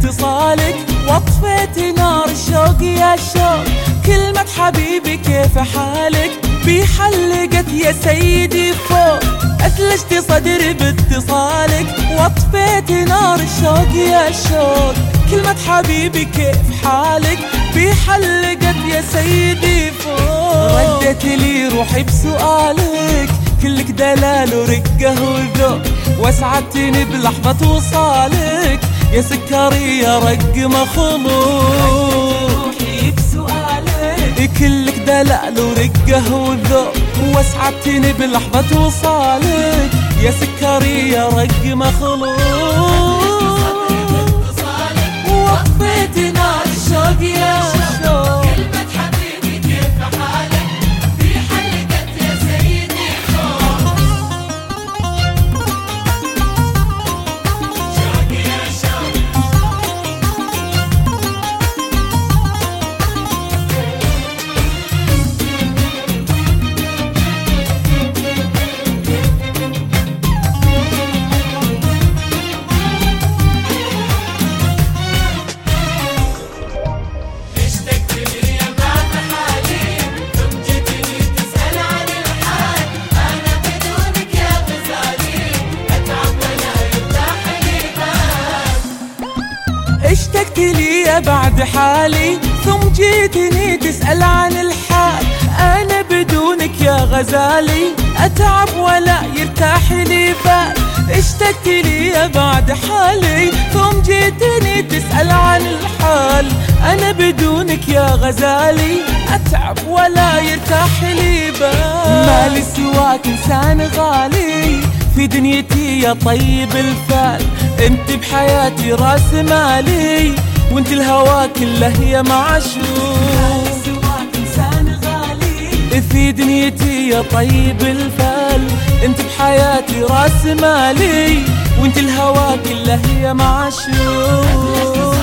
باتصالك واطفيت نار الشوق يا شوق. كلمة حبيبي كيف حالك بحلقت يا سيدي فوق. أثلجت صدري باتصالك واطفيت نار الشوق يا شوق. كلمة حبيبي كيف حالك بحلقت يا سيدي فوق. ردت لي روحي بسؤالك كلك دلال ورقة وذوق. واسعدتني بلحظة وصالك يا سكري يا رق مخلوق. كلك دلال ورقة وذوق. واسعدتني بلحظة وصالك يا سكري يا رق مخلوق. وطفيت نار الشوق يا شوق. كلمة حبيبي كيف حالك في حلقت يا سيدي فوق. شوق يا شوق. اشتقت لي بعد حالي ثم جيتني تسأل عن الحال. أنا بدونك يا غزالي أتعب ولا يرتاح لي بال. اشتقت لي بعد حالي ثم جيتني تسأل عن الحال. أنا بدونك يا غزالي أتعب ولا يرتاح لي بال. مالي سواك إنسان غالي في دنيتي يا طيب الفال. انت بحياتي راس مالي وانت الهوى كله يا معشوق. سواك إنسان غالي في دنيتي يا طيب الفال. انت بحياتي راس مالي وانت الهوى كله يا معشوق.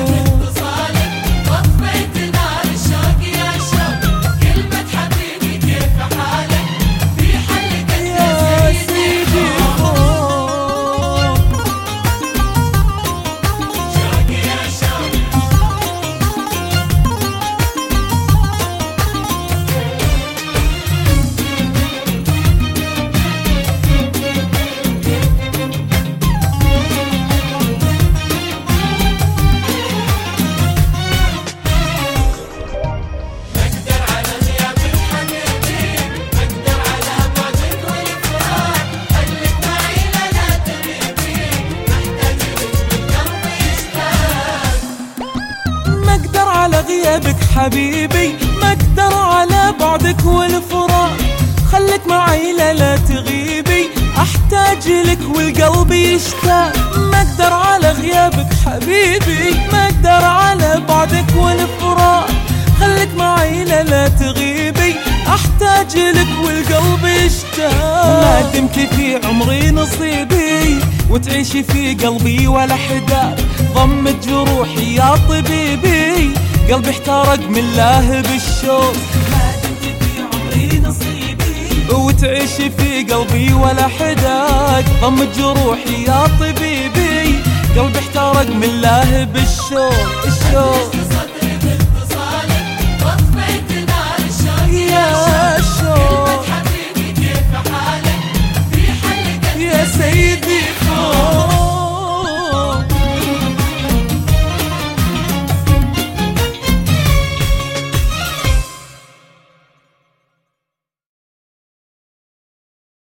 على غيابك حبيبي ما اقدر على بعدك والفراق. خليك معي لا تغيبي احتاج لك والقلب يشتاق. ما اقدر على غيابك حبيبي ما اقدر على بعدك والفراق. خليك معي لا تغيبي احتاج لك والقلب يشتاق. ما دمت في عمري نصيبي وتعيشي في قلبي ولا حداك. ضمت جروحي يا طبيبي قلبي احترق من الله بالشوق. ما دمت في عمري نصيبي وتعيشي في قلبي ولا حداك. ضمت جروحي يا طبيبي قلبي احترق من الله بالشوق. الشوق